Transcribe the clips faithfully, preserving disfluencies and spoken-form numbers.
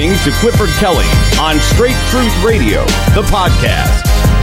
listening to Clifford Kelly on Straight Truth Radio, the podcast.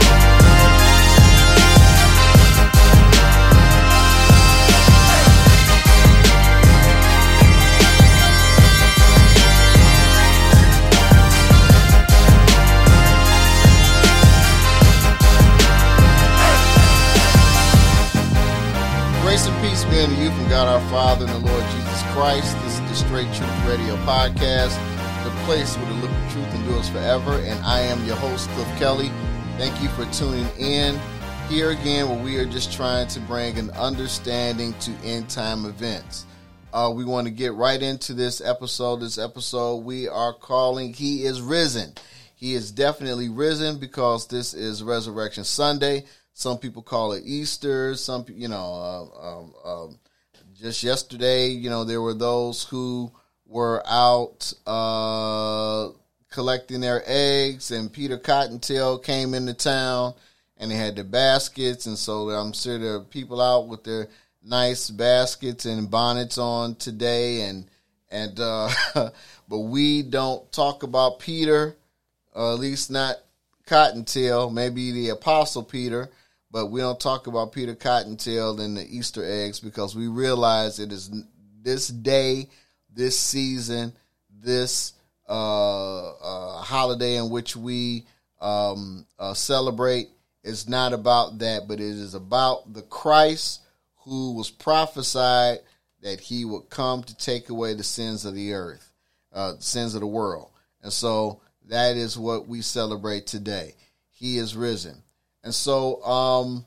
Grace and peace be unto you from God our Father and the Lord Jesus Christ. This is the Straight Truth Radio podcast, the place where the liquid truth endures forever. And I am your host, Cliff Kelly. Thank you for tuning in here again, where we are just trying to bring an understanding to end time events. Uh, we want to get right into this episode. This episode we are calling He is Risen. He is definitely risen because this is Resurrection Sunday. Some people call it Easter. Some, you know, uh, um, um, just yesterday, you know, there were those who were out uh, collecting their eggs, and Peter Cottontail came into town, and they had the baskets, and so I'm sure there are people out with their nice baskets and bonnets on today, and and uh, but we don't talk about Peter, uh, at least not Cottontail, maybe the Apostle Peter. But we don't talk about Peter Cottontail and the Easter eggs because we realize it is this day, this season, this uh, uh, holiday in which we um, uh, celebrate is not about that, but it is about the Christ who was prophesied that he would come to take away the sins of the earth, uh, sins of the world. And so that is what we celebrate today. He is risen. And so, um,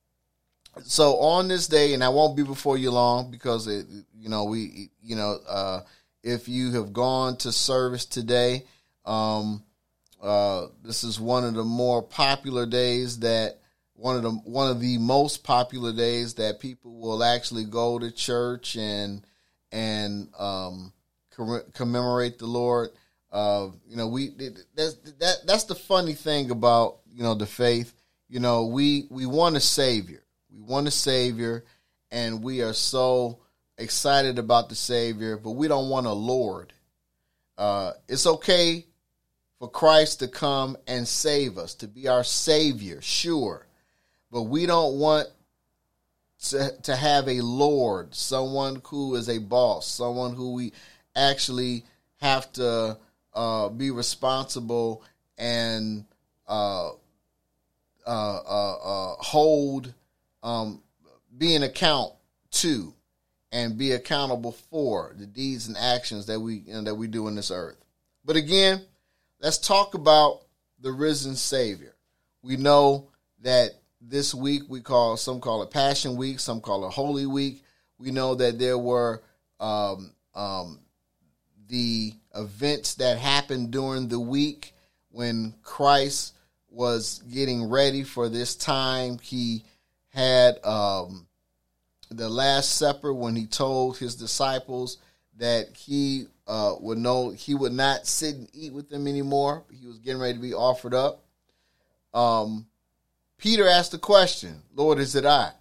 so on this day, and I won't be before you long because, it, you know, we, you know, uh, if you have gone to service today, um, uh, this is one of the more popular days that one of the one of the most popular days that people will actually go to church and and um, commemorate the Lord. Uh, you know, we that's that that's the funny thing about, you know, the faith. You know, we, we want a Savior. We want a Savior, and we are so excited about the Savior, but we don't want a Lord. Uh, it's okay for Christ to come and save us, to be our Savior, sure. But we don't want to, to have a Lord, someone who is a boss, someone who we actually have to uh, be responsible and uh Uh, uh, uh, hold, um, be an account to, and be accountable for the deeds and actions that we you know, that we do in this earth. But again, let's talk about the risen Savior. We know that this week we call some call it Passion Week, some call it Holy Week. We know that there were um, um, the events that happened during the week when Christ was getting ready for this time. He had um, the Last Supper when he told his disciples that he uh, would know he would not sit and eat with them anymore. He was getting ready to be offered up. Um, Peter asked the question, "Lord, is it I?"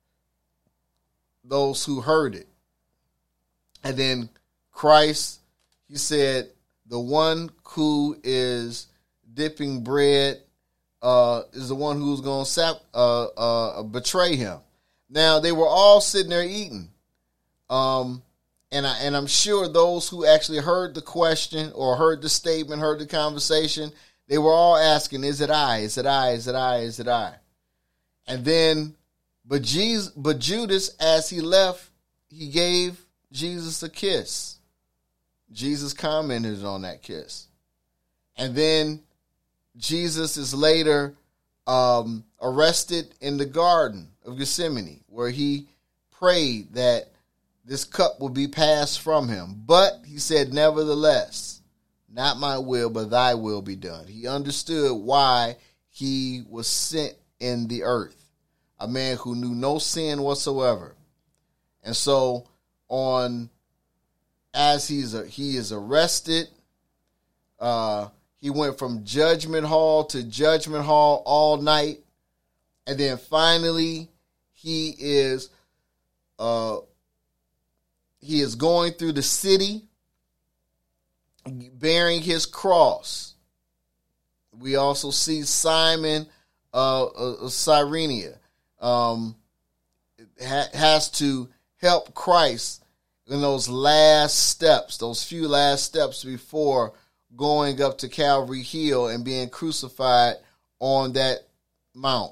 Those who heard it. And then Christ, he said, the one who is dipping bread Uh, is the one who's going to uh, uh, betray him. Now, they were all sitting there eating. Um, and, I, and I'm sure those who actually heard the question or heard the statement, heard the conversation, they were all asking, is it I? Is it I? Is it I? Is it I? And then, but Jesus, but Judas, as he left, he gave Jesus a kiss. Jesus commented on that kiss. And then Jesus is later um, arrested in the Garden of Gethsemane, where he prayed that this cup will be passed from him. But he said, nevertheless, not my will, but thy will be done. He understood why he was sent in the earth, a man who knew no sin whatsoever. And so on, as he's a, he is arrested, uh, he went from judgment hall to judgment hall all night. And then finally, he is uh, he is going through the city bearing his cross. We also see Simon uh, uh, Cyrenia um, ha- has to help Christ in those last steps, those few last steps before going up to Calvary Hill and being crucified on that mount.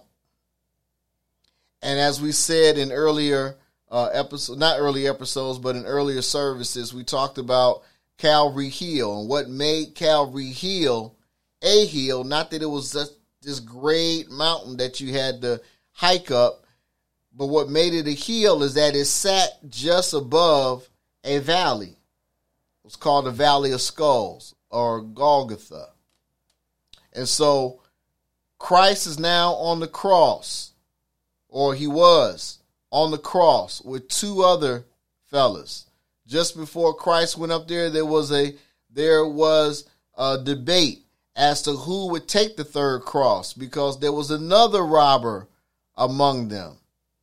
And as we said in earlier uh, episodes, not early episodes, but in earlier services, we talked about Calvary Hill and what made Calvary Hill a hill, not that it was just this great mountain that you had to hike up, but what made it a hill is that it sat just above a valley. It was called the Valley of Skulls, or Golgotha. And so Christ is now on the cross, or he was on the cross with two other fellas. Just before Christ went up there, there was a there was a debate as to who would take the third cross, because there was another robber among them.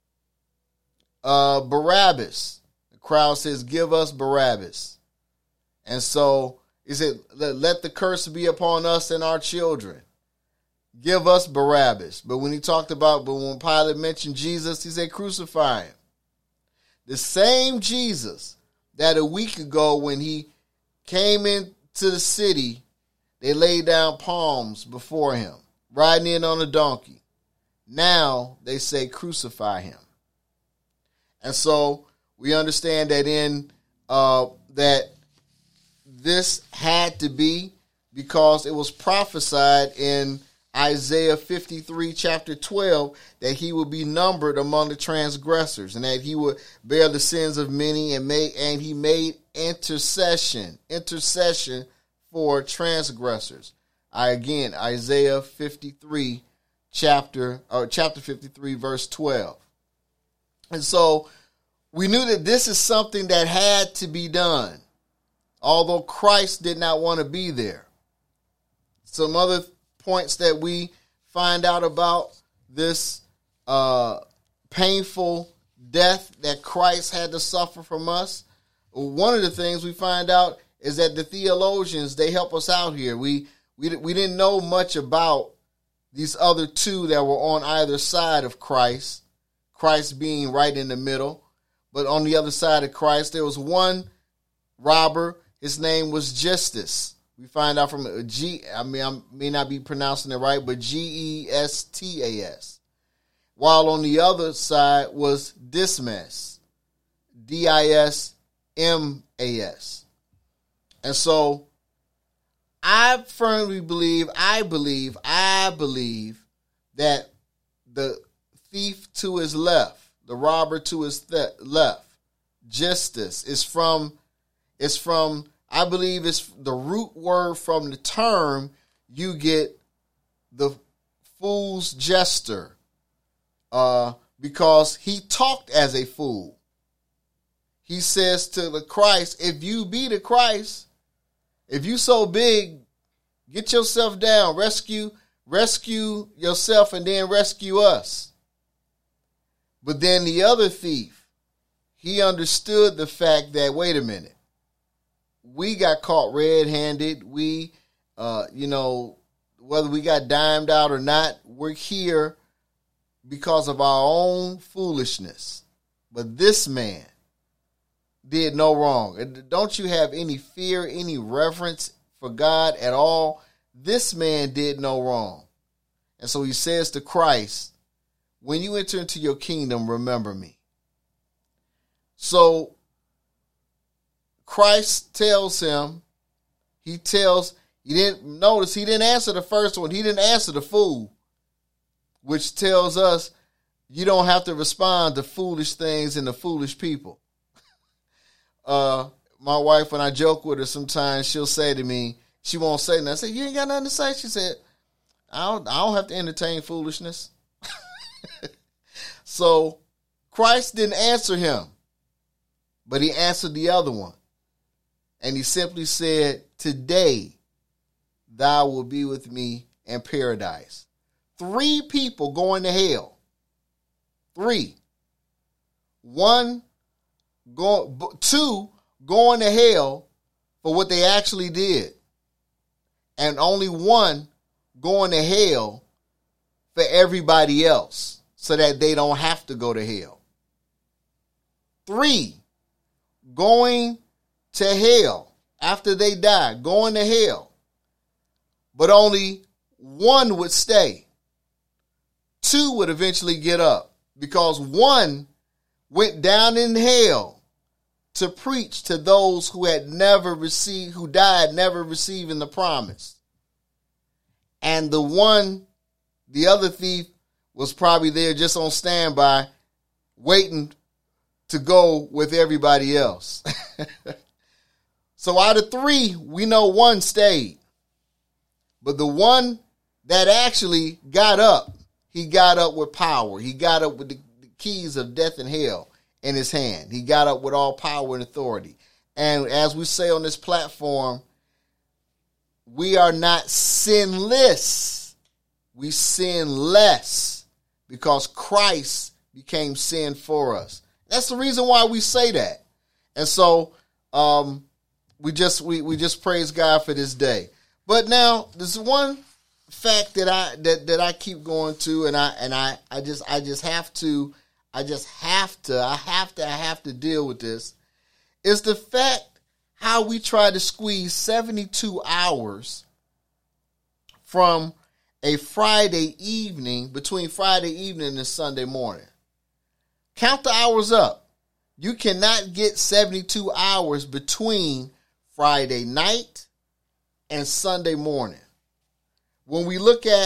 Uh, Barabbas. The crowd says, give us Barabbas. And so he said, let the curse be upon us and our children. Give us Barabbas. But when he talked about, but when Pilate mentioned Jesus, he said, crucify him. The same Jesus that a week ago when he came into the city, they laid down palms before him, riding in on a donkey. Now they say crucify him. And so we understand that in uh, that this had to be because it was prophesied in Isaiah fifty-three, chapter twelve, that he would be numbered among the transgressors and that he would bear the sins of many, and made, and he made intercession, intercession for transgressors. I again, Isaiah fifty-three, chapter or chapter fifty-three, verse twelve. And so we knew that this is something that had to be done, although Christ did not want to be there. Some other points that we find out about this uh, painful death that Christ had to suffer from us. One of the things we find out is that the theologians, they help us out here. We we we didn't know much about these other two that were on either side of Christ, Christ being right in the middle. But on the other side of Christ, there was one robber. His name was Justus. We find out from a G, I mean, I may not be pronouncing it right, but G E S T A S. While on the other side was Dismas, D I S M A S. And so I firmly believe, I believe, I believe that the thief to his left, the robber to his th- left, Justus, is from, is from, I believe it's the root word from the term you get the fool's jester, uh, because he talked as a fool. He says to the Christ, if you be the Christ, if you so big, get yourself down, rescue, rescue yourself and then rescue us. But then the other thief, he understood the fact that, wait a minute, we got caught red-handed. We, uh, you know, whether we got dimed out or not, we're here because of our own foolishness. But this man did no wrong. And don't you have any fear, any reverence for God at all? This man did no wrong. And so he says to Christ, when you enter into your kingdom, remember me. So Christ tells him, he tells, he didn't notice, he didn't answer the first one. He didn't answer the fool, which tells us you don't have to respond to foolish things and to foolish people. uh, my wife, when I joke with her sometimes, she'll say to me, she won't say nothing. I say, you ain't got nothing to say? She said, I don't, I don't have to entertain foolishness. So Christ didn't answer him, but he answered the other one. And he simply said, today thou will be with me in paradise. Three people going to hell. Three. One, go, two going to hell for what they actually did. And only one going to hell for everybody else so that they don't have to go to hell. Three, going to hell after they die, going to hell. But only one would stay. Two would eventually get up because one went down in hell to preach to those who had never received, who died never receiving the promise. And the one, the other thief, was probably there just on standby, waiting to go with everybody else. So out of three, we know one stayed. But the one that actually got up, he got up with power. He got up with the, the keys of death and hell in his hand. He got up with all power and authority. And as we say on this platform, we are not sinless. We sin less because Christ became sin for us. That's the reason why we say that. And so um, we just we, we just praise God for this day. But now there's one fact that I that, that I keep going to, and I and I, I just I just have to I just have to I have to I have to deal with this. Is the fact how we try to squeeze seventy-two hours from a Friday evening, between Friday evening and Sunday morning. Count the hours up. You cannot get seventy-two hours between Friday night and Sunday morning. When we look at,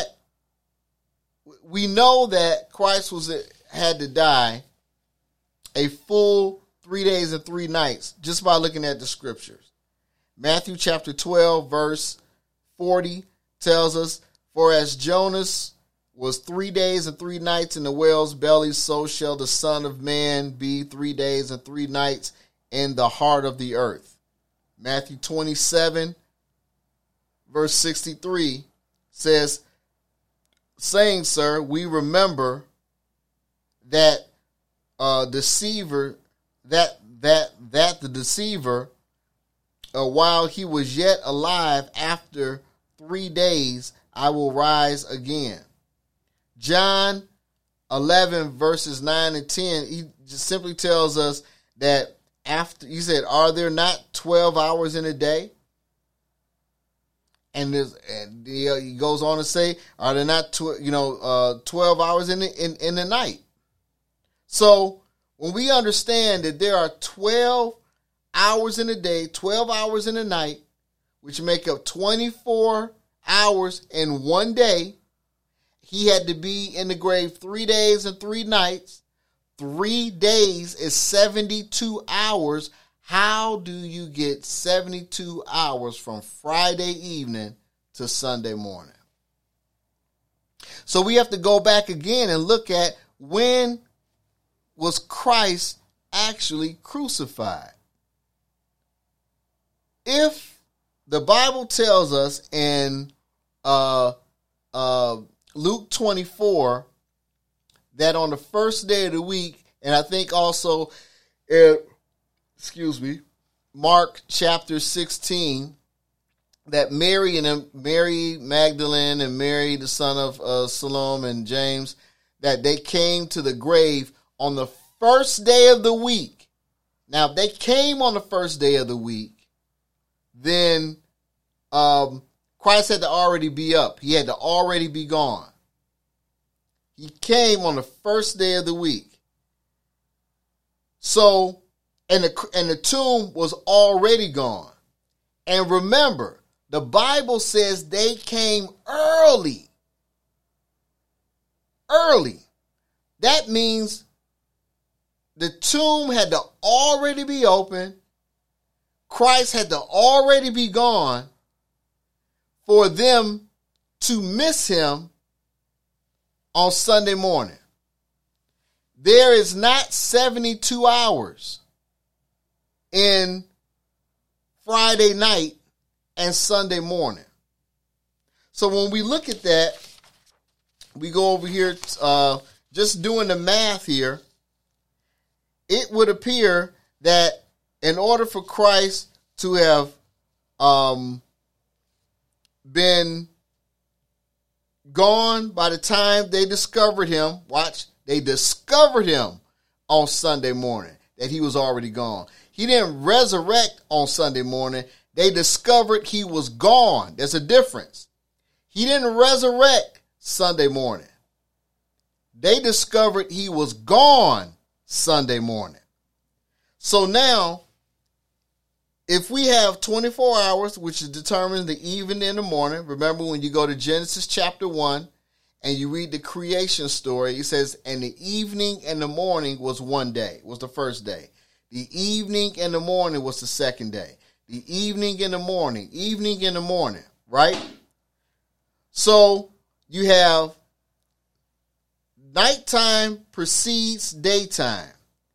we know that Christ was had to die a full three days and three nights just by looking at the scriptures. Matthew chapter twelve, verse forty tells us, "For as Jonas was three days and three nights in the whale's belly, so shall the Son of Man be three days and three nights in the heart of the earth." Matthew twenty-seven, verse sixty-three says, "Saying, sir, we remember that uh, deceiver, that that that the deceiver, uh, while he was yet alive, after three days I will rise again." John eleven, verses nine and ten, he just simply tells us that after, he said, "Are there not twelve hours in a day?" And, and he goes on to say, "Are there not, tw- you know, uh, twelve hours in the, in, in the night?" So when we understand that there are twelve hours in a day, twelve hours in a night, which make up twenty-four hours in one day, he had to be in the grave three days and three nights. Three days is seventy-two hours. How do you get seventy-two hours from Friday evening to Sunday morning? So we have to go back again and look at, when was Christ actually crucified? If the Bible tells us in uh, uh, Luke twenty-four that on the first day of the week, and I think also, uh, excuse me, Mark chapter sixteen, that Mary and Mary Magdalene and Mary, the son of uh, Salome, and James, that they came to the grave on the first day of the week. Now, if they came on the first day of the week, then um, Christ had to already be up. He had to already be gone. He came on the first day of the week. So, and the, and the tomb was already gone. And remember, the Bible says they came early. Early. That means the tomb had to already be open. Christ had to already be gone for them to miss him on Sunday morning. There is not seventy-two hours in Friday night and Sunday morning. So when we look at that, we go over here, uh, just doing the math here, it would appear that in order for Christ to have um, been gone by the time they discovered him. Watch, they discovered him on Sunday morning, that he was already gone. He didn't resurrect on Sunday morning. They discovered he was gone. There's a difference. He didn't resurrect Sunday morning. They discovered he was gone Sunday morning. So now, if we have twenty-four hours, which is determined the evening and the morning, remember when you go to Genesis chapter one and you read the creation story, it says, and the evening and the morning was one day, was the first day. The evening and the morning was the second day. The evening and the morning, evening and the morning, right? So you have nighttime precedes daytime.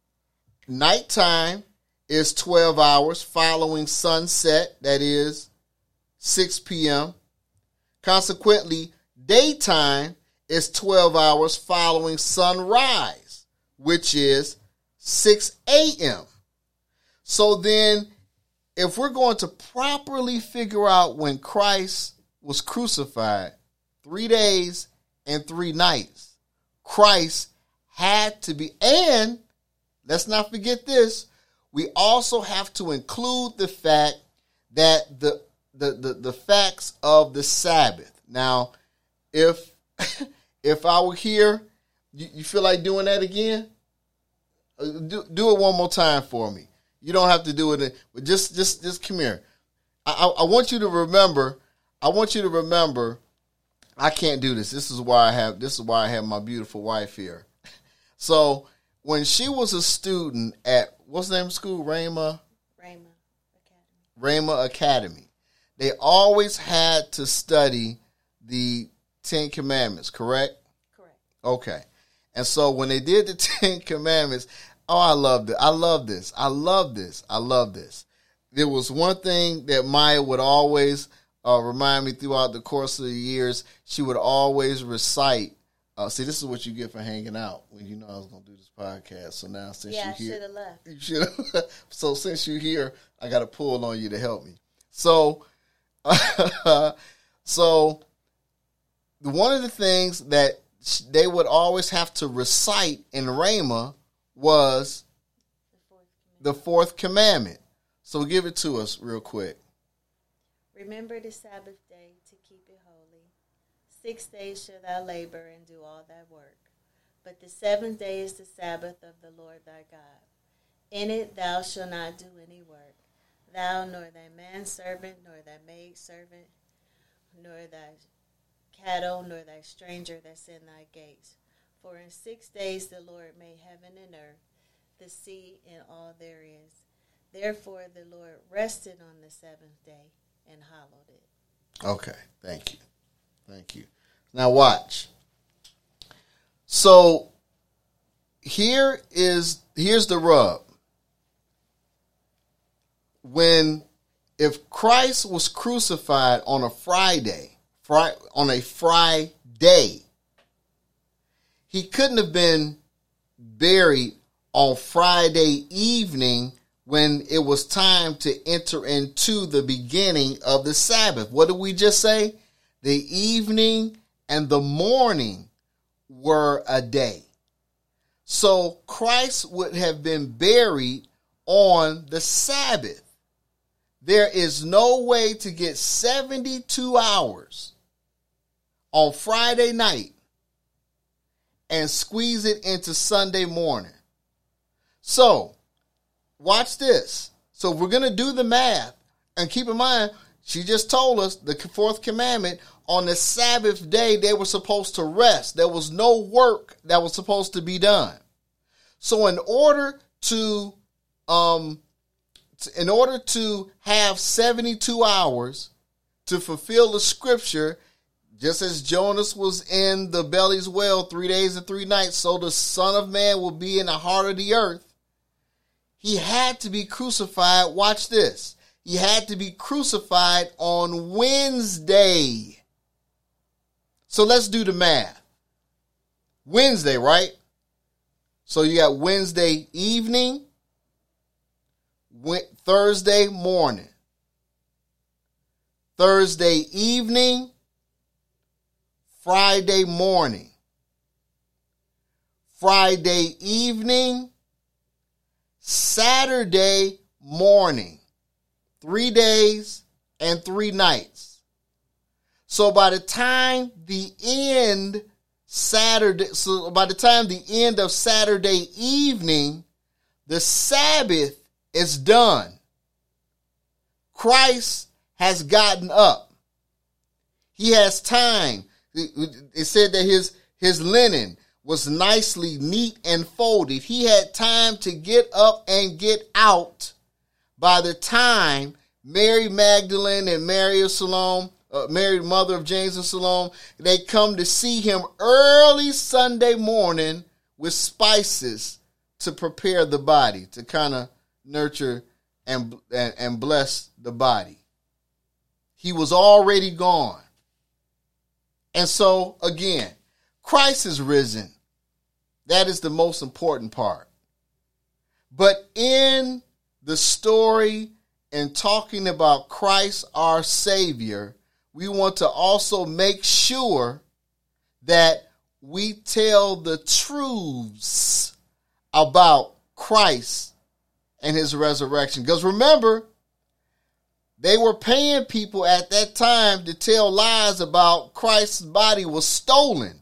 Nighttime is twelve hours following sunset, that is six p.m. Consequently, daytime is twelve hours following sunrise, which is six a.m. So then, if we're going to properly figure out when Christ was crucified, three days and three nights, Christ had to be, and let's not forget this, we also have to include the fact that the the the, the facts of the Sabbath. Now, if if I were here, you, you feel like doing that again? Do, do it one more time for me. You don't have to do it, but just just just come here. I, I, I want you to remember. I want you to remember. I can't do this. This is why I have. This is why I have my beautiful wife here. So when she was a student at what's the name of school? Rhema. Rhema Academy. Rhema Academy. They always had to study the Ten Commandments. Correct. Correct. Okay. And so when they did the Ten Commandments, oh, I loved it. I love this. I love this. I love this. There was one thing that Maya would always uh, remind me throughout the course of the years. She would always recite. Uh, see, this is what you get for hanging out when you know I was going to do this podcast. So now since yeah, you're here. Yeah, I should have left. You should have. So since you're here, I got to pull on you to help me. So, uh, so one of the things that they would always have to recite in Rhema was the fourth commandment. So give it to us real quick. Remember the Sabbath day to keep it holy. Six days shall thou labor and do all thy work. But the seventh day is the Sabbath of the Lord thy God. In it thou shalt not do any work, thou nor thy manservant, nor thy maidservant, nor thy cattle, nor thy stranger that's in thy gates. For in six days the Lord made heaven and earth, the sea, and all there is. Therefore the Lord rested on the seventh day and hallowed it. Okay, thank you. Thank you. Now watch. So here is here's the rub. When if Christ was crucified on a Friday, Friday on a Friday, he couldn't have been buried on Friday evening when it was time to enter into the beginning of the Sabbath. What did we just say? The evening and the morning were a day. So Christ would have been buried on the Sabbath. There is no way to get seventy-two hours on Friday night and squeeze it into Sunday morning. So, watch this. So we're going to do the math. And keep in mind, she just told us the fourth commandment, on the Sabbath day, they were supposed to rest. There was no work that was supposed to be done. So in order to, um, in order to have seventy-two hours to fulfill the scripture, just as Jonas was in the belly's well three days and three nights, so the Son of Man will be in the heart of the earth. He had to be crucified. Watch this. He had to be crucified on Wednesday. So let's do the math. Wednesday, right? So you got Wednesday evening, Thursday morning. Thursday evening, Friday morning. Friday evening, Saturday morning. Three days and three nights. So by the time the end Saturday, so by the time the end of Saturday evening, the Sabbath is done. Christ has gotten up. He has time. It said that his, his linen was nicely neat and folded. He had time to get up and get out by the time Mary Magdalene and Mary of Salome, uh, Mary, mother of James and Salome, they come to see him early Sunday morning with spices to prepare the body, to kind of nurture and, and, and bless the body. He was already gone. And so, again, Christ is risen. That is the most important part. But in the story and talking about Christ our Savior, we want to also make sure that we tell the truths about Christ and his resurrection. Because remember, they were paying people at that time to tell lies about Christ's body was stolen.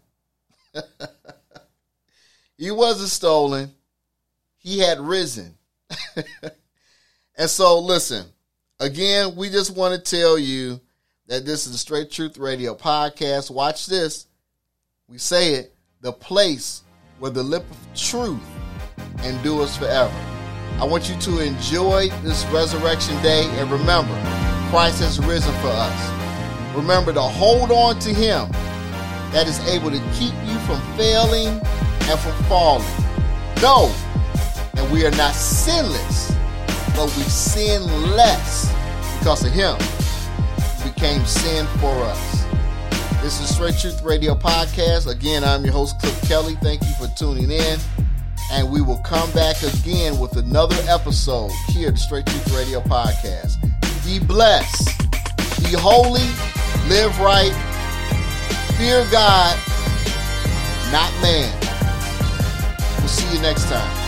He wasn't stolen. He had risen. And so, listen, again, we just want to tell you that this is the Straight Truth Radio podcast. Watch this. We say it, the place where the lip of truth endures forever. I want you to enjoy this resurrection day, and remember, Christ has risen for us. Remember to hold on to him, that is able to keep you from failing and from falling. Know that we are not sinless, but we sin less because of him who became sin for us. This is Straight Truth Radio Podcast. Again, I'm your host, Cliff Kelly. Thank you for tuning in. And we will come back again with another episode here at the Straight Truth Radio Podcast. Be blessed. Be holy. Live right. Fear God, not man. We'll see you next time.